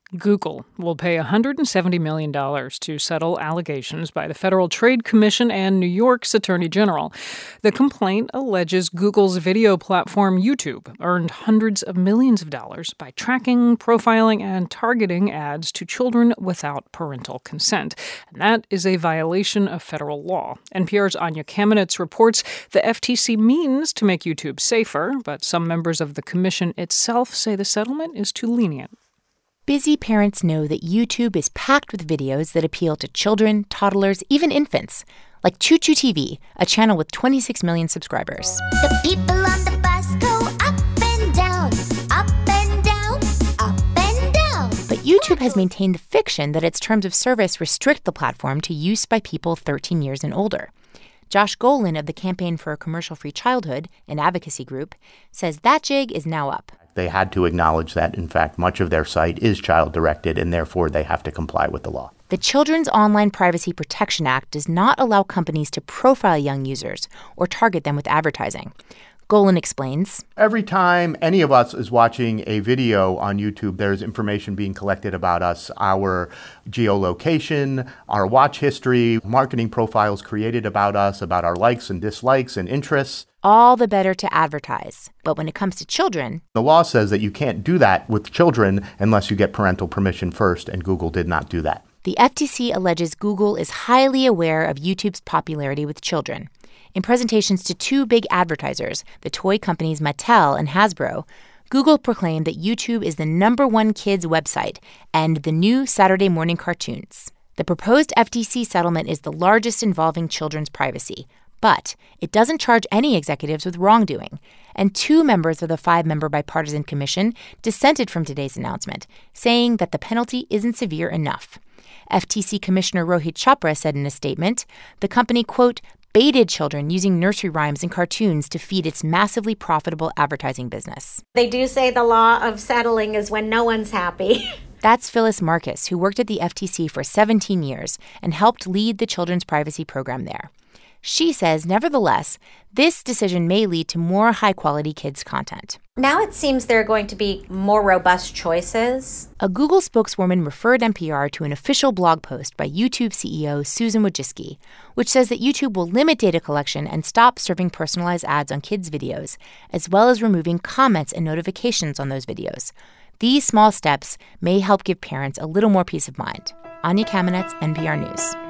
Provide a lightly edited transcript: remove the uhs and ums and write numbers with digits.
Google will pay $170 million to settle allegations by the Federal Trade Commission and New York's Attorney General. The complaint alleges Google's video platform YouTube earned hundreds of millions of dollars by tracking, profiling, and targeting ads to children without parental consent. And that is a violation of federal law. NPR's Anya Kamenetz reports the FTC means to make YouTube safer, but some members of the commission itself say the settlement is too lenient. Busy parents know that YouTube is packed with videos that appeal to children, toddlers, even infants, like Choo Choo TV, a channel with 26 million subscribers. The people on the bus go up and down, up and down, up and down. But YouTube has maintained the fiction that its terms of service restrict the platform to use by people 13 years and older. Josh Golin of the Campaign for a Commercial-Free Childhood, an advocacy group, says that jig is now up. They had to acknowledge that, in fact, much of their site is child-directed, and therefore they have to comply with the law. The Children's Online Privacy Protection Act does not allow companies to profile young users or target them with advertising. Golin explains. Every time any of us is watching a video on YouTube, there's information being collected about us, our geolocation, our watch history, marketing profiles created about us, about our likes and dislikes and interests. All the better to advertise. But when it comes to children, the law says that you can't do that with children unless you get parental permission first, and Google did not do that. The FTC alleges Google is highly aware of YouTube's popularity with children. In presentations to two big advertisers, the toy companies Mattel and Hasbro, Google proclaimed that YouTube is the #1 kids website and the new Saturday morning cartoons. The proposed FTC settlement is the largest involving children's privacy, but it doesn't charge any executives with wrongdoing. And 2 members of the 5-member bipartisan commission dissented from today's announcement, saying that the penalty isn't severe enough. FTC Commissioner Rohit Chopra said in a statement, the company, quote, baited children using nursery rhymes and cartoons to feed its massively profitable advertising business. They do say the law of settling is when no one's happy. That's Phyllis Marcus, who worked at the FTC for 17 years and helped lead the children's privacy program there. She says, nevertheless, this decision may lead to more high-quality kids' content. Now it seems there are going to be more robust choices. A Google spokeswoman referred NPR to an official blog post by YouTube CEO Susan Wojcicki, which says that YouTube will limit data collection and stop serving personalized ads on kids' videos, as well as removing comments and notifications on those videos. These small steps may help give parents a little more peace of mind. Anya Kamenetz, NPR News.